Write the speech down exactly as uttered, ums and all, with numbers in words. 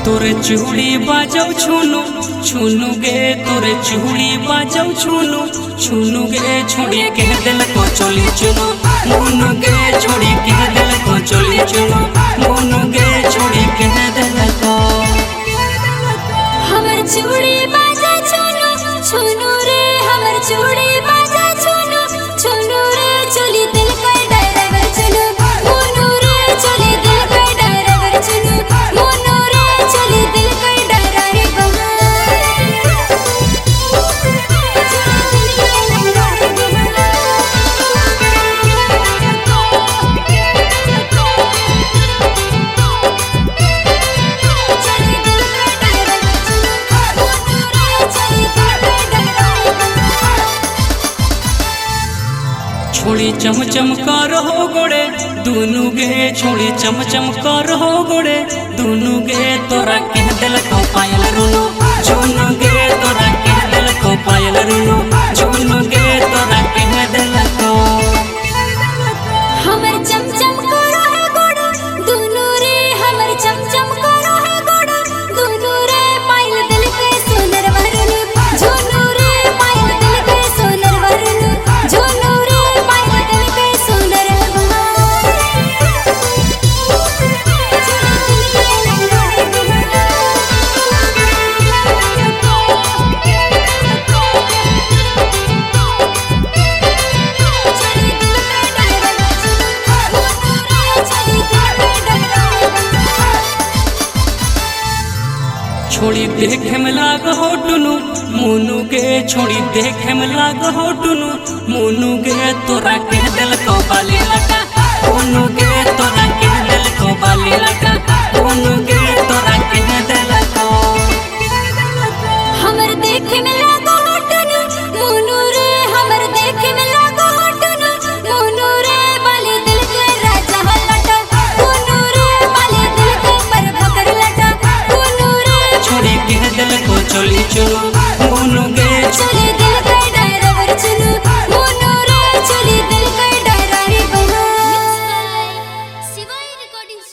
तोरे चूड़ी बाजौ छुनु छुनु गे तोरे चूड़ी बाजौ छुनु छुनु गे छोड़ी कह दिल को चली चुनु मुनु गे छोड़ी कह दिल को चली चुनु मुनु गे छोड़ी कह दिल को हमर चूड़ी बाजा छुनु छुनु रे हमर चूड़ी बाजा छुनु छुनु रे चली दिल का ड्राइवर चुनु मुनु रे चली दिल का ड्राइवर चुनु मुनु रे चली दिल का ड्राइवर छोड़ी चम चम कर हो गोड़े दोनों गे छोड़ी चम चम कर हो गोड़े दोनों गे तोरा कह दिल को पायल रुनु जोनु गे तोरा कह दिल को पायल रुनु जोनु गे तोरा कह दिल को हमर चम चम करो है गोड़ा दोनों रे हमर चम चम करो है गोड़ा दोनों रे पायल दिल के सोनर वरनु जोनु रे पायल दिल के सोनर वरनु जोनु रे पायल दिल के सोनर छोड़ी देखे में लाग हो टुनु मोनू गे छोड़ी देखे में लाग हो टुनु मोनू गे तोरा कह दिल को बाली लगा मोनू गे